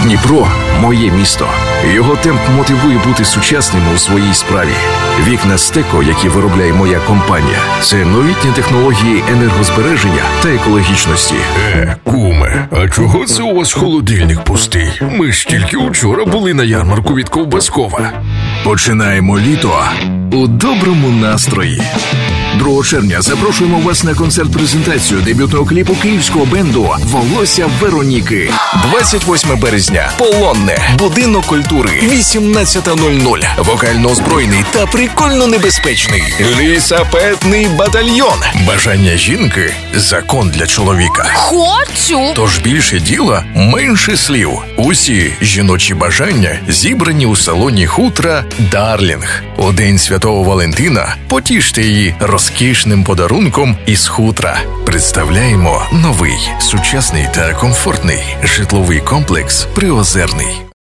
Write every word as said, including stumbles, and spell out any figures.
Дніпро – моє місто. Його темп мотивує бути сучасним у своїй справі. Вікна Стеко, які виробляє моя компанія, це новітні технології енергозбереження та екологічності. Е, куме, а чого це у вас холодильник пустий? Ми ж тільки учора були на ярмарку від Ковбаскова. Починаємо літо у доброму настрої. другого червня запрошуємо вас на концерт-презентацію дебютного кліпу київського бенду «Волосся Вероніки». двадцять восьмого березня. Полонне. Будинок культури. вісімнадцята нуль нуль. Вокально озброєний та прикольно небезпечний. Лісапетний батальйон. Бажання жінки – закон для чоловіка. Хочу! Тож більше діла, менше слів. Усі жіночі бажання зібрані у салоні хутра «Дарлінг». У День Святого Валентина потіште її розкішним подарунком із хутра. Представляємо новий, сучасний та комфортний житловий комплекс «Приозерний».